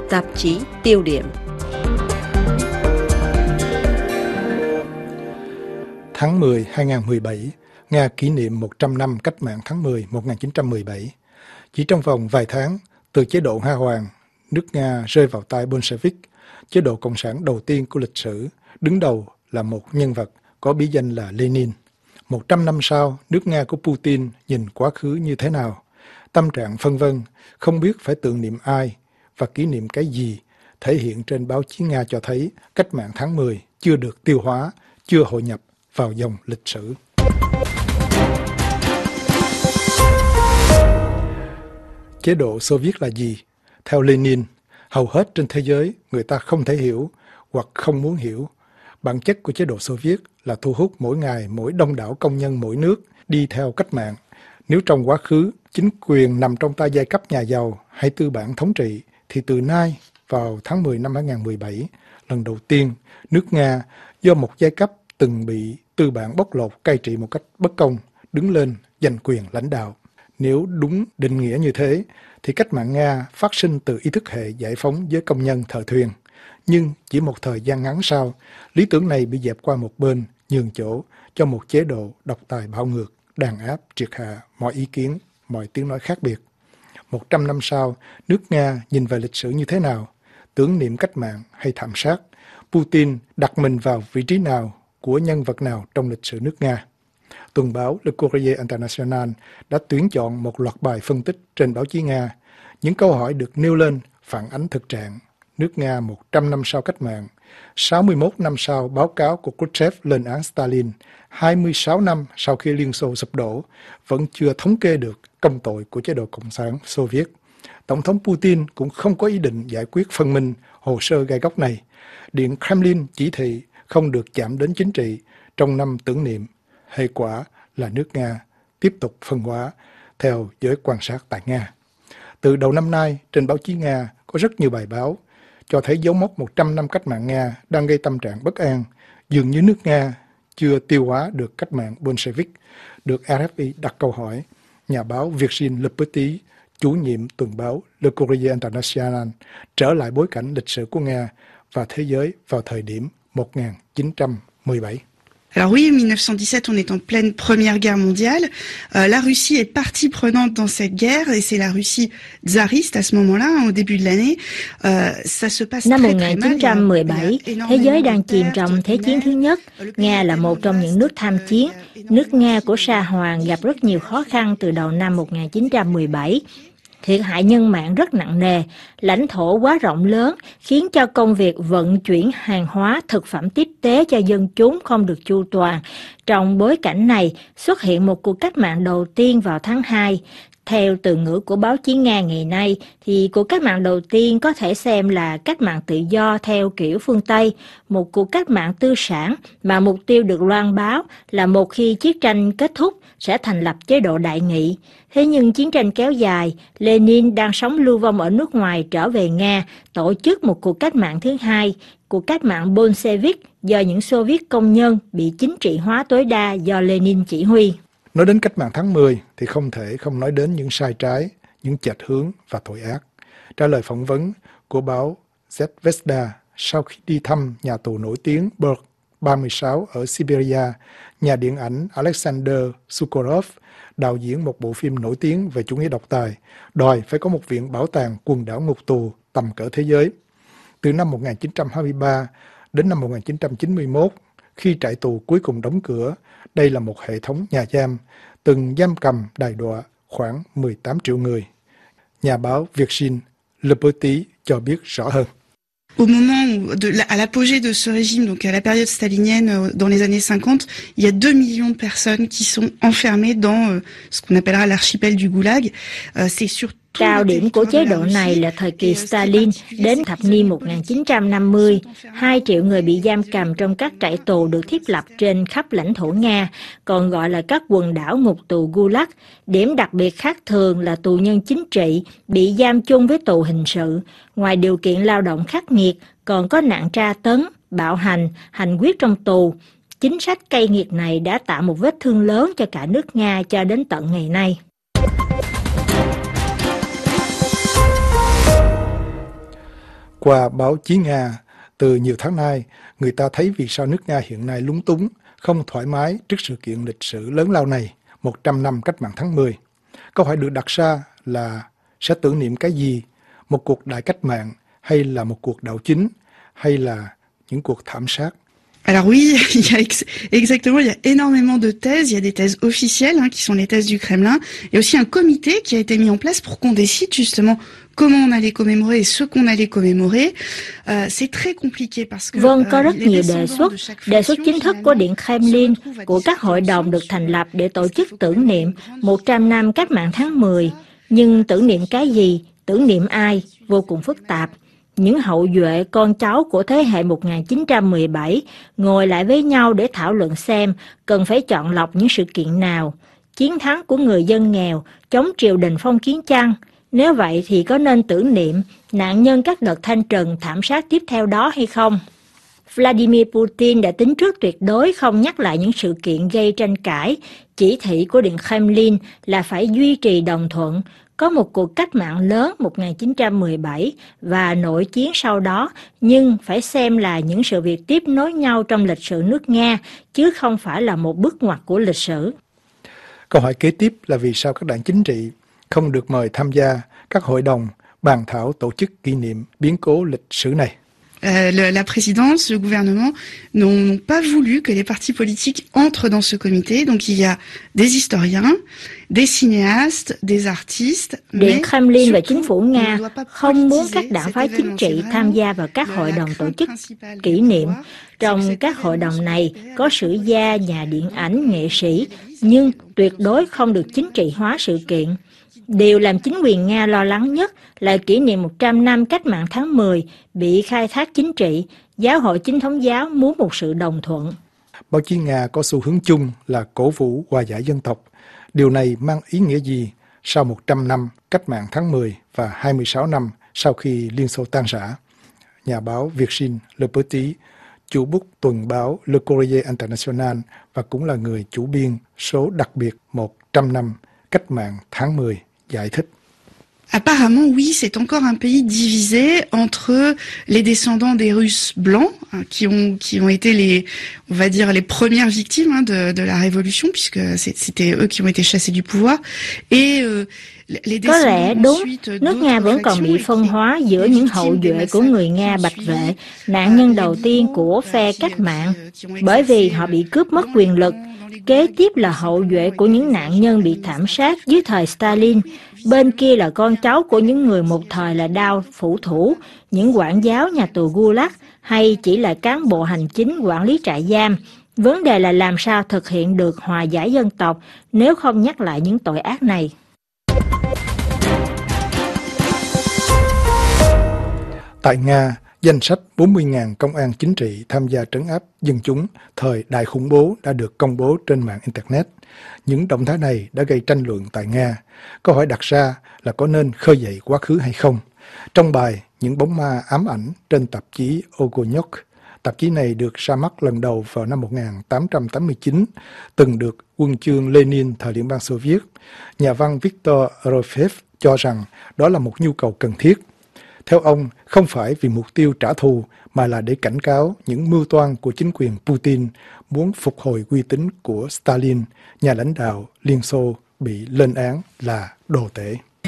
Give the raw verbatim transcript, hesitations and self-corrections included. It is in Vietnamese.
tạp chí Tiêu điểm. Tháng mười hai nghìn không trăm mười bảy, Nga kỷ niệm một trăm năm cách mạng tháng mười một nghìn chín trăm mười bảy. Chỉ trong vòng vài tháng, từ chế độ Nga Hoàng, nước Nga rơi vào tay Bolshevik, chế độ cộng sản đầu tiên của lịch sử, đứng đầu là một nhân vật có bí danh là Lenin. Một trăm năm sau, nước Nga của Putin nhìn quá khứ như thế nào? Tâm trạng phân vân, không biết phải tưởng niệm ai và kỷ niệm cái gì, thể hiện trên báo chí Nga cho thấy cách mạng tháng mười chưa được tiêu hóa, chưa hội nhập vào dòng lịch sử. Chế độ Xô Viết là gì? Theo Lenin, hầu hết trên thế giới người ta không thể hiểu hoặc không muốn hiểu. Bản chất của chế độ Xô Viết là thu hút mỗi ngày mỗi đông đảo công nhân mỗi nước đi theo cách mạng. Nếu trong quá khứ chính quyền nằm trong tay giai cấp nhà giàu hay tư bản thống trị, thì từ nay vào tháng mười năm hai nghìn không trăm mười bảy, lần đầu tiên nước Nga do một giai cấp từng bị tư bản bóc lột cai trị một cách bất công đứng lên giành quyền lãnh đạo. Nếu đúng định nghĩa như thế, thì cách mạng Nga phát sinh từ ý thức hệ giải phóng với công nhân thợ thuyền. Nhưng chỉ một thời gian ngắn sau, lý tưởng này bị dẹp qua một bên, nhường chỗ cho một chế độ độc tài bạo ngược, đàn áp, triệt hạ mọi ý kiến, mọi tiếng nói khác biệt. Một trăm năm sau, nước Nga nhìn về lịch sử như thế nào? Tưởng niệm cách mạng hay thảm sát? Putin đặt mình vào vị trí nào của nhân vật nào trong lịch sử nước Nga? Tuần báo Le Courrier International đã tuyển chọn một loạt bài phân tích trên báo chí Nga. Những câu hỏi được nêu lên phản ánh thực trạng nước Nga một trăm năm sau cách mạng, sáu mươi mốt năm sau báo cáo của Khrushchev lên án Stalin, hai mươi sáu năm sau khi Liên Xô sụp đổ, vẫn chưa thống kê được công tội của chế độ Cộng sản Xô Viết. Tổng thống Putin cũng không có ý định giải quyết phân minh hồ sơ gai góc này. Điện Kremlin chỉ thị không được chạm đến chính trị trong năm tưởng niệm. Hệ quả là nước Nga tiếp tục phân hóa theo giới quan sát tại Nga. Từ đầu năm nay, trên báo chí Nga có rất nhiều bài báo cho thấy dấu mốc một trăm năm cách mạng Nga đang gây tâm trạng bất an. Dường như nước Nga chưa tiêu hóa được cách mạng Bolshevik. Được rờ ép i đặt câu hỏi, nhà báo Virgin Lepetit, chủ nhiệm tuần báo Le Courrier International, trở lại bối cảnh lịch sử của Nga và thế giới vào thời điểm một nghìn chín trăm mười bảy. Alors oui, mille neuf cent dix-sept, on est en pleine Première Guerre mondiale. Euh, la Russie est partie prenante dans cette guerre et c'est la Russie tsariste à ce moment-là, au début de l'année. Euh, ça se passe Năm très, một très nghìn mal. chín trăm mười bảy, thế giới đang chìm trong Thế chiến thứ nhất. Nga là một trong những nước tham chiến. Nước Nga của Sa Hoàng gặp rất nhiều khó khăn từ đầu năm một nghìn chín trăm mười bảy. Thiệt hại nhân mạng rất nặng nề, lãnh thổ quá rộng lớn khiến cho công việc vận chuyển hàng hóa, thực phẩm tiếp tế cho dân chúng không được chu toàn. Trong bối cảnh này, xuất hiện một cuộc cách mạng đầu tiên vào tháng hai. Theo từ ngữ của báo chí Nga ngày nay, thì cuộc cách mạng đầu tiên có thể xem là cách mạng tự do theo kiểu phương Tây, một cuộc cách mạng tư sản mà mục tiêu được loan báo là một khi chiến tranh kết thúc sẽ thành lập chế độ đại nghị. Thế nhưng chiến tranh kéo dài, Lenin đang sống lưu vong ở nước ngoài trở về Nga, tổ chức một cuộc cách mạng thứ hai, cuộc cách mạng Bolshevik do những Xô Viết công nhân bị chính trị hóa tối đa do Lenin chỉ huy. Nói đến cách mạng tháng mười thì không thể không nói đến những sai trái, những chệch hướng và tội ác. Trả lời phỏng vấn của báo Zvezda sau khi đi thăm nhà tù nổi tiếng Burg ba mươi sáu ở Siberia, nhà điện ảnh Alexander Suvorov, đạo diễn một bộ phim nổi tiếng về chủ nghĩa độc tài, đòi phải có một viện bảo tàng quần đảo ngục tù tầm cỡ thế giới. Từ năm một nghìn chín trăm hai mươi ba đến năm một nghìn chín trăm chín mươi mốt, khi trại tù cuối cùng đóng cửa, đây là một hệ thống nhà giam, từng giam cầm đày đọa khoảng mười tám triệu người. Nhà báo Virgin Lepetit cho biết rõ hơn. Au moment où, de, à l'apogée de ce régime, donc à la période stalinienne, dans les années cinquante, il y a deux millions de personnes qui sont enfermées dans euh, ce qu'on appellera l'archipel du Goulag. Euh, c'est sur Cao điểm của chế độ này là thời kỳ Stalin đến thập niên một nghìn chín trăm năm mươi. Hai triệu người bị giam cầm trong các trại tù được thiết lập trên khắp lãnh thổ Nga, còn gọi là các quần đảo ngục tù Gulag. Điểm đặc biệt khác thường là tù nhân chính trị bị giam chung với tù hình sự. Ngoài điều kiện lao động khắc nghiệt, còn có nạn tra tấn, bạo hành, hành quyết trong tù. Chính sách cay nghiệt này đã tạo một vết thương lớn cho cả nước Nga cho đến tận ngày nay. Qua báo chí Nga, từ nhiều tháng nay, người ta thấy vì sao nước Nga hiện nay lúng túng, không thoải mái trước sự kiện lịch sử lớn lao này, một trăm năm cách mạng tháng mười. Câu hỏi được đặt ra là sẽ tưởng niệm cái gì? Một cuộc đại cách mạng, hay là một cuộc đảo chính, hay là những cuộc thảm sát? Alors oui, il y a ex- exactement, il y a énormément de thèses. Il y a des thèses officielles, hein, qui sont les thèses du Kremlin. Il y a aussi un comité qui a été mis en place pour qu'on décide justement comment on allait commémorer et ce qu'on allait commémorer. Euh, c'est très compliqué parce que Vâng, có euh, rất les nhiều đề descendants xuất. de chaque Đề xuất faction, chính thức của finalement, Điện se Kremlin, retrouvent à của các hội discuter đồng được ensemble thành lập để tổ est-ce qu'il chức faut tưởng commémorer niệm une grande một trăm năm cách mạng tháng mười. Nhưng tưởng niệm cái gì, tưởng niệm ai, vô cùng phức tạp. Những hậu duệ con cháu của thế hệ một nghìn chín trăm mười bảy ngồi lại với nhau để thảo luận xem cần phải chọn lọc những sự kiện nào. Chiến thắng của người dân nghèo chống triều đình phong kiến chăng? Nếu vậy thì có nên tưởng niệm nạn nhân các đợt thanh trừng thảm sát tiếp theo đó hay không? Vladimir Putin đã tính trước tuyệt đối không nhắc lại những sự kiện gây tranh cãi. Chỉ thị của Điện Kremlin là phải duy trì đồng thuận, có một cuộc cách mạng lớn một nghìn chín trăm mười bảy và nội chiến sau đó, nhưng phải xem là những sự việc tiếp nối nhau trong lịch sử nước Nga, chứ không phải là một bước ngoặt của lịch sử. Câu hỏi kế tiếp là vì sao các đảng chính trị không được mời tham gia các hội đồng bàn thảo tổ chức kỷ niệm biến cố lịch sử này? Euh, le, la présidence, le gouvernement n'ont pas voulu que les partis politiques entrent dans ce comité. Donc il y a des historiens, des cinéastes, des artistes. Điện Kremlin và chính phủ Nga không muốn các đảng phái chính trị tham gia vào các hội đồng tổ chức kỷ niệm. Trong các hội đồng này có sử gia, nhà điện ảnh, nghệ sĩ, nhưng tuyệt đối không được chính trị hóa sự kiện. Điều làm chính quyền Nga lo lắng nhất là kỷ niệm một trăm năm cách mạng tháng mười bị khai thác chính trị. Giáo hội Chính thống giáo muốn một sự đồng thuận. Báo chí Nga có xu hướng chung là cổ vũ hòa giải dân tộc. Điều này mang ý nghĩa gì sau một trăm năm cách mạng tháng mười và hai mươi sáu năm sau khi Liên Xô tan rã? Nhà báo Virgin Le Petit, chủ bút tuần báo Le Courrier International và cũng là người chủ biên số đặc biệt một trăm năm cách mạng tháng mười, giải thích. Apparemment, oui, c'est encore un pays divisé entre les descendants des Russes blancs, hein, qui ont qui ont été les, on va dire, les premières victimes, hein, de de la révolution, puisque c'était eux qui ont été chassés du pouvoir, et euh, les Có lẽ đúng, nước Nga vẫn còn bị phân hóa giữa những hậu duệ của người Nga bạch vệ, nạn nhân đầu tiên của phe cách mạng, bởi vì họ bị cướp mất quyền lực. Kế tiếp là hậu duệ của những nạn nhân bị thảm sát dưới thời Stalin. Bên kia là con cháu của những người một thời là đao phủ thủ, những quản giáo nhà tù Gulag hay chỉ là cán bộ hành chính quản lý trại giam. Vấn đề là làm sao thực hiện được hòa giải dân tộc nếu không nhắc lại những tội ác này. Tại Nga, danh sách bốn mươi nghìn công an chính trị tham gia trấn áp dân chúng thời đại khủng bố đã được công bố trên mạng Internet. Những động thái này đã gây tranh luận tại Nga. Câu hỏi đặt ra là có nên khơi dậy quá khứ hay không? Trong bài Những bóng ma ám ảnh trên tạp chí Ogonyok, tạp chí này được ra mắt lần đầu vào năm một nghìn tám trăm tám mươi chín, từng được huân chương Lenin thời Liên bang Xô Viết. Nhà văn Viktor Orofeev cho rằng đó là một nhu cầu cần thiết. Theo ông, không phải vì mục tiêu trả thù mà là để cảnh cáo những mưu toan của chính quyền Putin muốn phục hồi uy tín của Stalin, nhà lãnh đạo Liên Xô bị lên án là đồ tể.